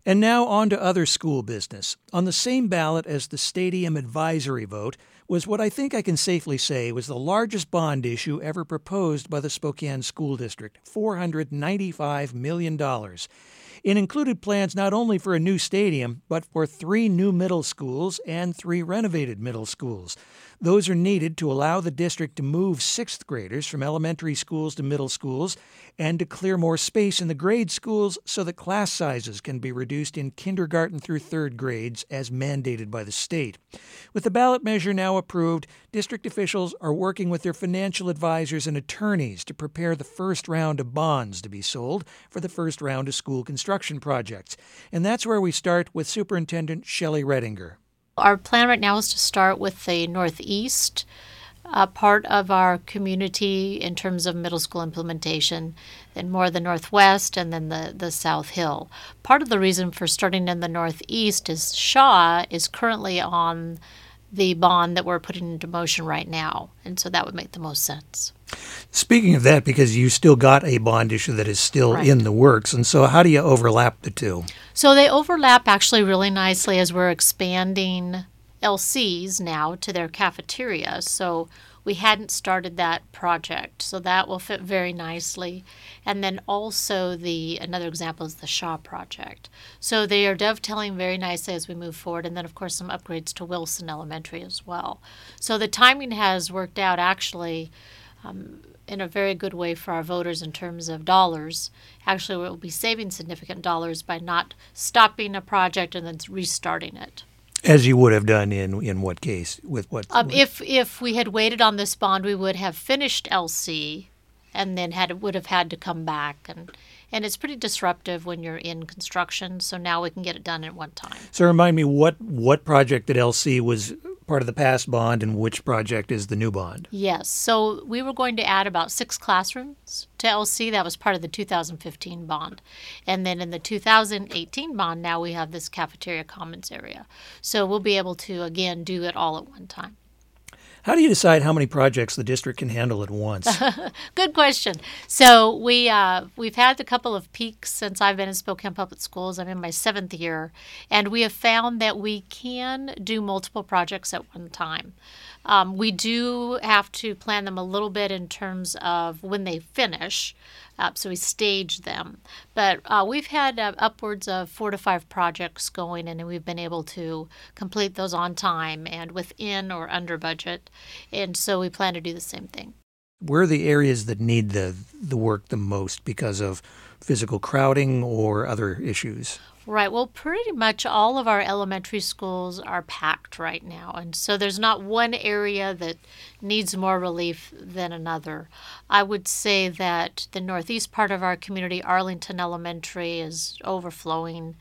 And now on to other school business. On the same ballot as the stadium advisory vote was what I think I can safely say was the largest bond issue ever proposed by the Spokane School District, $495 million. It included plans not only for a new stadium, but for 3 new middle schools and 3 renovated middle schools. Those are needed to allow the district to move 6th graders from elementary schools to middle schools and to clear more space in the grade schools so that class sizes can be reduced in kindergarten through 3rd grades as mandated by the state. With the ballot measure now approved, district officials are working with their financial advisors and attorneys to prepare the first round of bonds to be sold for the first round of school construction projects. And that's where we start with Superintendent Shelley Redinger. Our plan right now is to start with the northeast part of our community in terms of middle school implementation, then more the northwest, and then the South Hill. Part of the reason for starting in the northeast is Shaw is currently on the bond that we're putting into motion right now, and so that would make the most sense. Speaking of that, because you still got a bond issue that is still Right. in the works, and so how do you overlap the two? So they overlap actually really nicely as we're expanding LCs now to their cafeteria. So we hadn't started that project, so that will fit very nicely. And then also another example is the Shaw project. So they are dovetailing very nicely as we move forward, and then of course some upgrades to Wilson Elementary as well. So the timing has worked out actually in a very good way for our voters in terms of dollars. Actually, we'll be saving significant dollars by not stopping a project and then restarting it. As you would have done in what case? With what? If we had waited on this bond, we would have finished LC and then would have had to come back. And it's pretty disruptive when you're in construction, so now we can get it done at one time. So remind me, what project at LC was part of the past bond and which project is the new bond? Yes, so we were going to add about 6 classrooms to LC. That was part of the 2015 bond. And then in the 2018 bond, now we have this cafeteria commons area. So we'll be able to, again, do it all at one time. How do you decide how many projects the district can handle at once? Good question. So we've had a couple of peaks since I've been in Spokane Public Schools. I'm in my 7th year, and we have found that we can do multiple projects at one time. We do have to plan them a little bit in terms of when they finish, so we stage them. But we've had upwards of 4 to 5 projects going, and we've been able to complete those on time and within or under budget. And so we plan to do the same thing. Where are the areas that need the work the most because of physical crowding or other issues? Right. Well, pretty much all of our elementary schools are packed right now. And so there's not one area that needs more relief than another. I would say that the northeast part of our community, Arlington Elementary, is overflowing.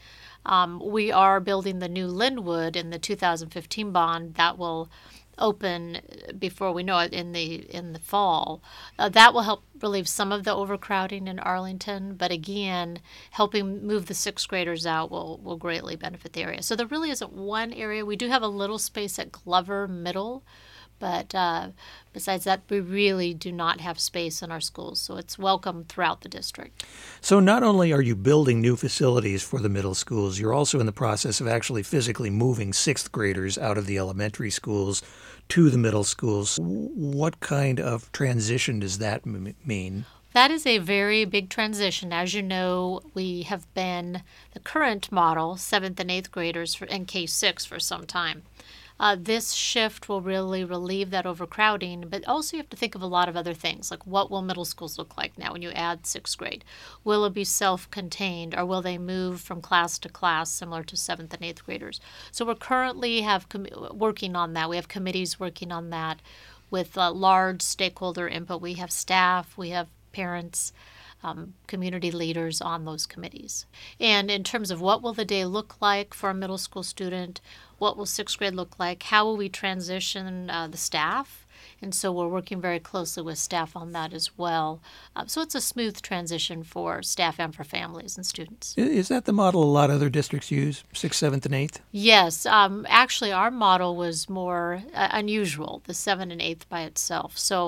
We are building the new Linwood in the 2015 bond that will open before we know it in the fall. That will help relieve some of the overcrowding in Arlington, but again, helping move the 6th graders out will greatly benefit the area. So there really isn't one area. We do have a little space at Glover Middle, but besides that, we really do not have space in our schools, so it's welcome throughout the district. So not only are you building new facilities for the middle schools, you're also in the process of actually physically moving 6th graders out of the elementary schools to the middle schools. What kind of transition does that mean? That is a very big transition. As you know, we have been the current model, 7th and 8th graders and K-6 for some time. This shift will really relieve that overcrowding, but also you have to think of a lot of other things, like what will middle schools look like now when you add 6th grade? Will it be self-contained, or will they move from class to class similar to 7th and 8th graders? So we're currently working on that. We have committees working on that with large stakeholder input. We have staff, we have parents, community leaders on those committees. And in terms of what will the day look like for a middle school student, what will 6th grade look like, how will we transition the staff? And so we're working very closely with staff on that as well. So it's a smooth transition for staff and for families and students. Is that the model a lot of other districts use, 6th, 7th, and 8th? Yes. Actually, our model was more unusual, the 7th and 8th by itself. So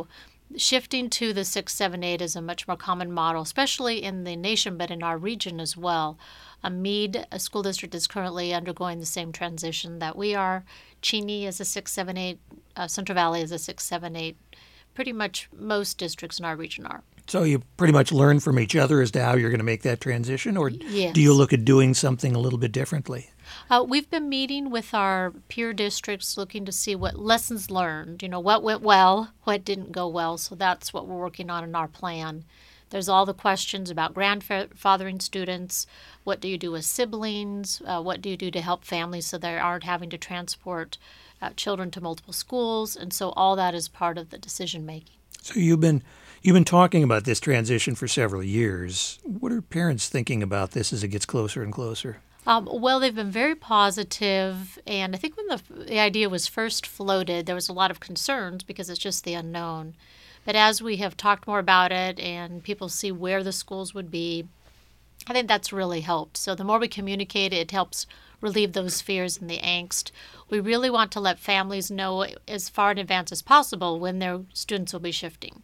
Shifting to the 6, 7, 8 is a much more common model, especially in the nation, but in our region as well. Meade, a school district, is currently undergoing the same transition that we are. Cheney is a 6, 7, 8. Central Valley is a 6, 7, 8. Pretty much most districts in our region are. So you pretty much learn from each other as to how you're going to make that transition, or Yes. do you look at doing something a little bit differently? We've been meeting with our peer districts looking to see what lessons learned, what went well, what didn't go well. So that's what we're working on in our plan. There's all the questions about grandfathering students. What do you do with siblings? What do you do to help families so they aren't having to transport children to multiple schools? And so all that is part of the decision making. So you've been talking about this transition for several years. What are parents thinking about this as it gets closer and closer? Well, they've been very positive, and I think when the idea was first floated, there was a lot of concerns because it's just the unknown. But as we have talked more about it and people see where the schools would be, I think that's really helped. So the more we communicate, it helps relieve those fears and the angst. We really want to let families know as far in advance as possible when their students will be shifting.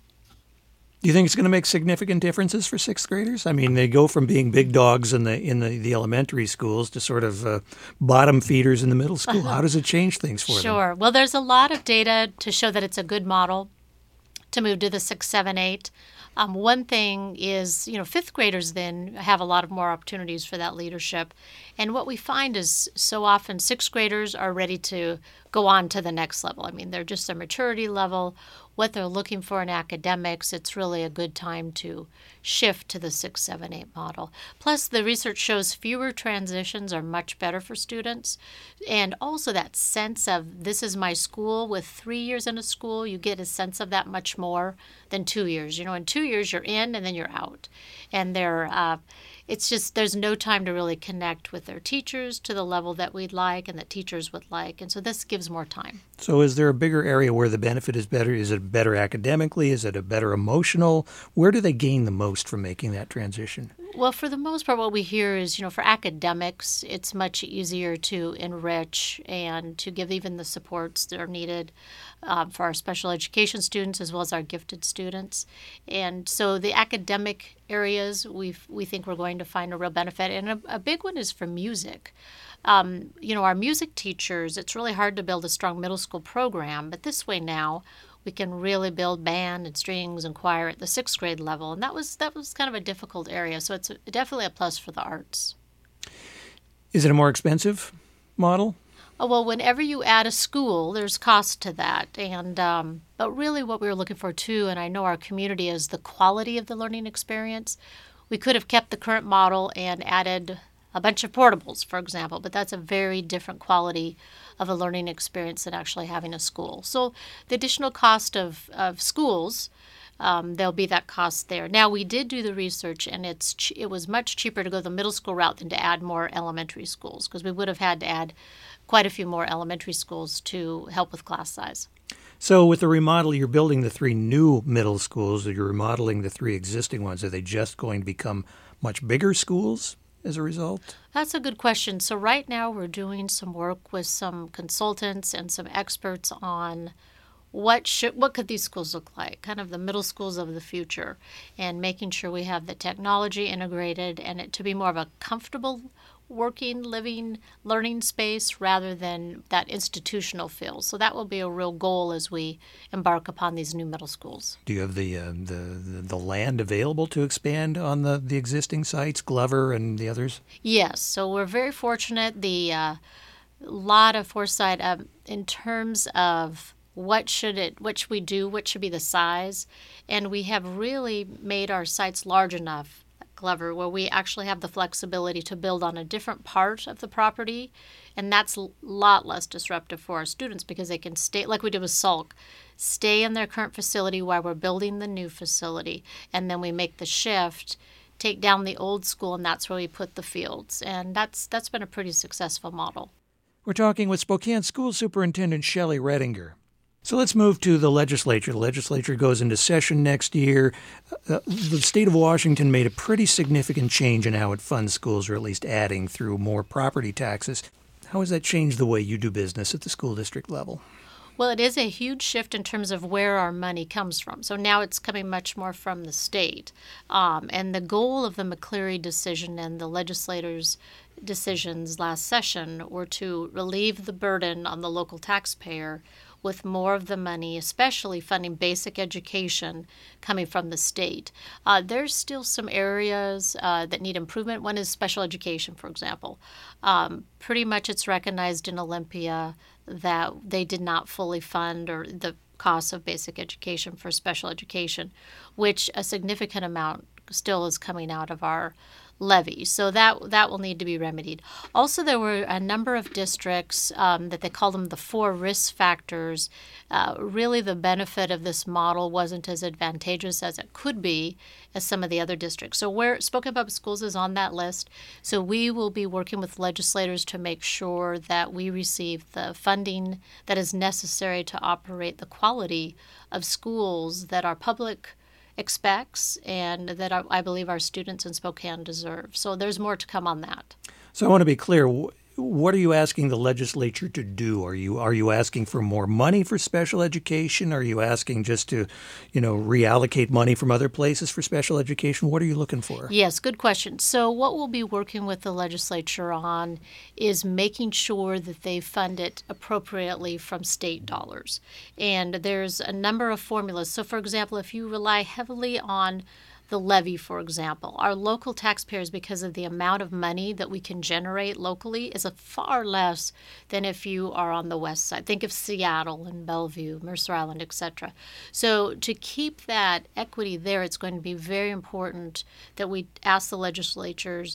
Do you think it's going to make significant differences for sixth graders? I mean, they go from being big dogs in the elementary schools to sort of bottom feeders in the middle school. How does it change things for them? Sure. Well, there's a lot of data to show that it's a good model to move to the 6, 7, 8. One thing is, fifth graders then have a lot of more opportunities for that leadership. And what we find is so often sixth graders are ready to go on to the next level. I mean, they're just their maturity level, what they're looking for in academics. It's really a good time to shift to the 6, 7, 8 model. Plus, the research shows fewer transitions are much better for students. And also that sense of this is my school. With 3 years in a school, you get a sense of that much more than 2 years. In 2 years, you're in and then you're out. And it's just there's no time to really connect with their teachers to the level that we'd like and that teachers would like. And so this gives more time. So is there a bigger area where the benefit is better? Is it better academically? Is it a better emotional? Where do they gain the most from making that transition? Well, for the most part, what we hear is, for academics, it's much easier to enrich and to give even the supports that are needed for our special education students as well as our gifted students. And so the academic areas, we think we're going to find a real benefit. And a big one is for music. Our music teachers, it's really hard to build a strong middle school program, but this way now, we can really build band and strings and choir at the sixth grade level. And that was kind of a difficult area. So it's definitely a plus for the arts. Is it a more expensive model? Oh, well, whenever you add a school, there's cost to that. And but really what we were looking for, too, and I know our community, is the quality of the learning experience. We could have kept the current model and added a bunch of portables, for example, but that's a very different quality of a learning experience than actually having a school. So the additional cost of schools, there'll be that cost there. Now, we did do the research, and it was much cheaper to go the middle school route than to add more elementary schools, because we would have had to add quite a few more elementary schools to help with class size. So with the remodel, you're building the 3 new middle schools, or you're remodeling the 3 existing ones. Are they just going to become much bigger schools as a result? That's a good question. So right now we're doing some work with some consultants and some experts on what could these schools look like, kind of the middle schools of the future, and making sure we have the technology integrated and it to be more of a comfortable working, living, learning space rather than that institutional feel. So that will be a real goal as we embark upon these new middle schools. Do you have the land available to expand on the existing sites, Glover and the others? Yes. So we're very fortunate. The lot of foresight in terms of what should we do, what should be the size, and we have really made our sites large enough, Glover, where we actually have the flexibility to build on a different part of the property, and that's a lot less disruptive for our students because they can stay, like we did with Salk, stay in their current facility while we're building the new facility, and then we make the shift, take down the old school, and that's where we put the fields, and that's been a pretty successful model. We're talking with Spokane School Superintendent Shelley Redinger. So let's move to the legislature. The legislature goes into session next year. The state of Washington made a pretty significant change in how it funds schools, or at least adding through more property taxes. How has that changed the way you do business at the school district level? Well, it is a huge shift in terms of where our money comes from. So now it's coming much more from the state. And the goal of the McCleary decision and the legislators' decisions last session were to relieve the burden on the local taxpayer with more of the money, especially funding basic education, coming from the state. There's still some areas that need improvement. One is special education, for example. Pretty much it's recognized in Olympia that they did not fully fund or the costs of basic education for special education, which a significant amount still is coming out of our levy. So that will need to be remedied. Also, there were a number of districts that they call them the 4 risk factors. Really, the benefit of this model wasn't as advantageous as it could be as some of the other districts. So where Spokane Public Schools is on that list. So we will be working with legislators to make sure that we receive the funding that is necessary to operate the quality of schools that our public expects and that I believe our students in Spokane deserve. So there's more to come on that. So I want to be clear. What are you asking the legislature to do? Are you asking for more money for special education? Are you asking just to, reallocate money from other places for special education? What are you looking for? Yes, good question. So what we'll be working with the legislature on is making sure that they fund it appropriately from state dollars. And there's a number of formulas. So, for example, if you rely heavily on the levy, for example, our local taxpayers, because of the amount of money that we can generate locally, is a far less than if you are on the west side. Think of Seattle and Bellevue, Mercer Island, etc. So to keep that equity there, it's going to be very important that we ask the legislators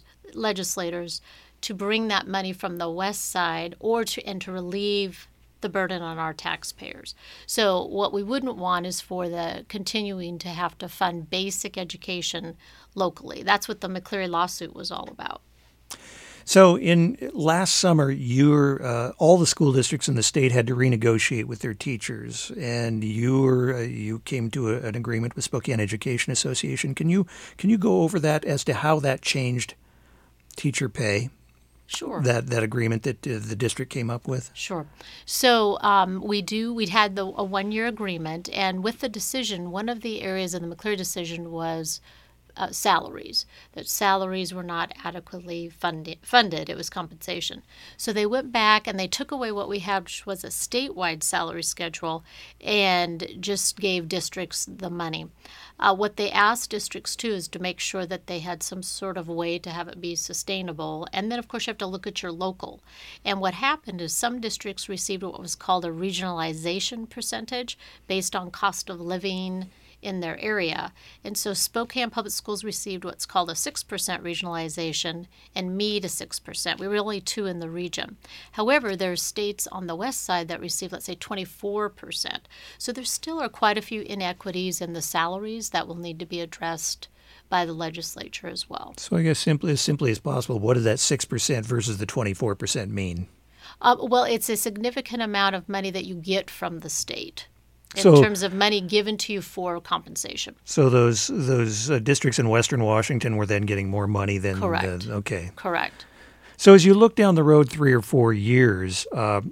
to bring that money from the west side and to relieve the burden on our taxpayers. So what we wouldn't want is for the continuing to have to fund basic education locally. That's what the McCleary lawsuit was all about. So in last summer, all the school districts in the state had to renegotiate with their teachers, and you came to an agreement with Spokane Education Association. Can you go over that as to how that changed teacher pay? Sure. That agreement that the district came up with? Sure. So we'd had a 1-year agreement, and with the decision, one of the areas of the McCleary decision was salaries, that salaries were not adequately funded. It was compensation. So they went back and they took away what we had, which was a statewide salary schedule, and just gave districts the money. What they asked districts, too, is to make sure that they had some sort of way to have it be sustainable. And then, of course, you have to look at your local. And what happened is some districts received what was called a regionalization percentage based on cost of living in their area. And so Spokane Public Schools received what's called a 6% regionalization, and Meade a 6%. We were only 2 in the region. However, there are states on the west side that received, let's say, 24%. So there still are quite a few inequities in the salaries that will need to be addressed by the legislature as well. So I guess as simply as possible, what does that 6% versus the 24% mean? Well, it's a significant amount of money that you get from the state in terms of money given to you for compensation. So those districts in Western Washington were then getting more money than... Correct. Okay. Correct. So as you look down the road 3 or 4 years,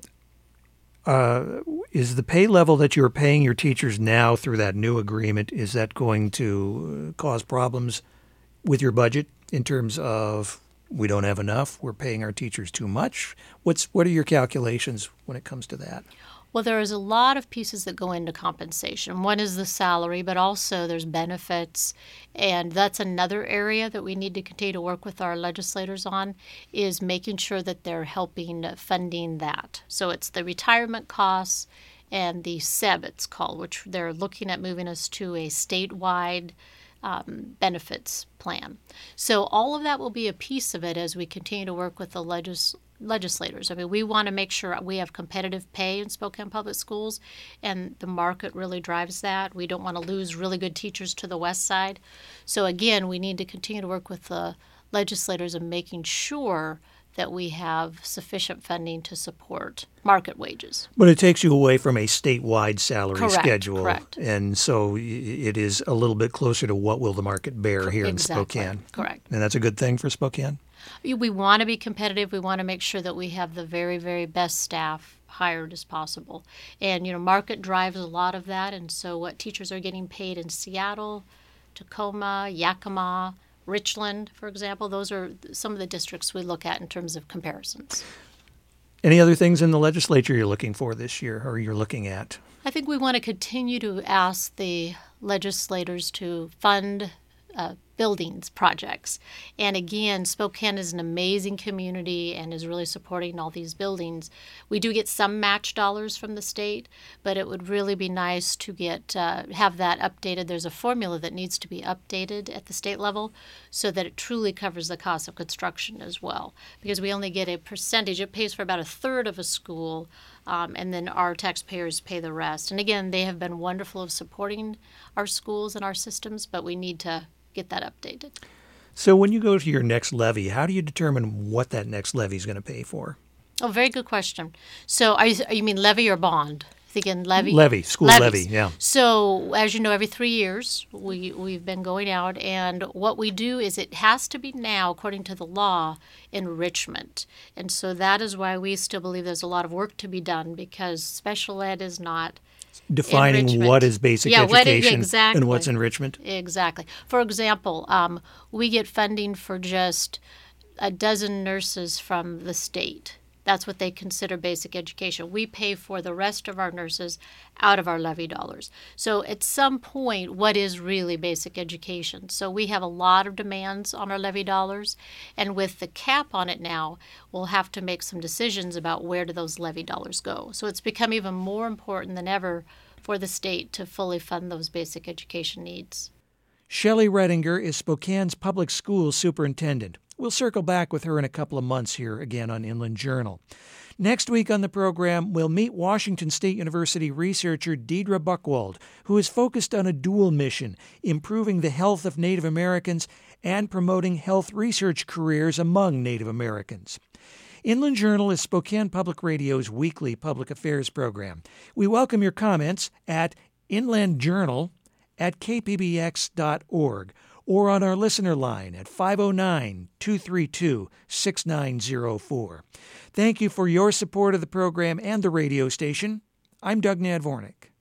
is the pay level that you're paying your teachers now through that new agreement, is that going to cause problems with your budget in terms of we don't have enough, we're paying our teachers too much? What are your calculations when it comes to that? Well, there is a lot of pieces that go into compensation. One is the salary, but also there's benefits, and that's another area that we need to continue to work with our legislators on, is making sure that they're helping funding that. So it's the retirement costs and the SEB, it's called, which they're looking at moving us to a statewide benefits plan. So all of that will be a piece of it as we continue to work with the legislators. I mean, we want to make sure we have competitive pay in Spokane Public Schools, and the market really drives that. We don't want to lose really good teachers to the west side. So again, we need to continue to work with the legislators in making sure that we have sufficient funding to support market wages. But it takes you away from a statewide salary schedule. Correct. And so it is a little bit closer to what will the market bear here in Spokane. Correct. And that's a good thing for Spokane? We want to be competitive. We want to make sure that we have the very, very best staff hired as possible. And, market drives a lot of that. And so what teachers are getting paid in Seattle, Tacoma, Yakima, Richland, for example, those are some of the districts we look at in terms of comparisons. Any other things in the legislature you're looking for this year, or you're looking at? I think we want to continue to ask the legislators to fund buildings projects. And again, Spokane is an amazing community and is really supporting all these buildings. We do get some match dollars from the state, but it would really be nice to get have that updated. There's a formula that needs to be updated at the state level so that it truly covers the cost of construction as well, because we only get a percentage. It pays for about a third of a school, and then our taxpayers pay the rest. And again, they have been wonderful of supporting our schools and our systems, but we need to get that updated. So when you go to your next levy, how do you determine what that next levy is going to pay for? Oh, very good question. So you mean levy or bond? Thinking levy? Levy, school Levies. levy, yeah. So as you know, every 3 years we've been going out, and what we do is it has to be now, according to the law, enrichment. And so that is why we still believe there's a lot of work to be done, because special ed is not defining enrichment. What is basic education exactly. and what's enrichment. Exactly. For example, we get funding for just a dozen nurses from the state. That's what they consider basic education. We pay for the rest of our nurses out of our levy dollars. So at some point, what is really basic education? So we have a lot of demands on our levy dollars, and with the cap on it now, we'll have to make some decisions about where do those levy dollars go. So it's become even more important than ever for the state to fully fund those basic education needs. Shelley Redinger is Spokane's public schools superintendent. We'll circle back with her in a couple of months here again on Inland Journal. Next week on the program, we'll meet Washington State University researcher Deidre Buchwald, who is focused on a dual mission, improving the health of Native Americans and promoting health research careers among Native Americans. Inland Journal is Spokane Public Radio's weekly public affairs program. We welcome your comments at inlandjournal@kpbx.org or on our listener line at 509-232-6904. Thank you for your support of the program and the radio station. I'm Doug Nadvornik.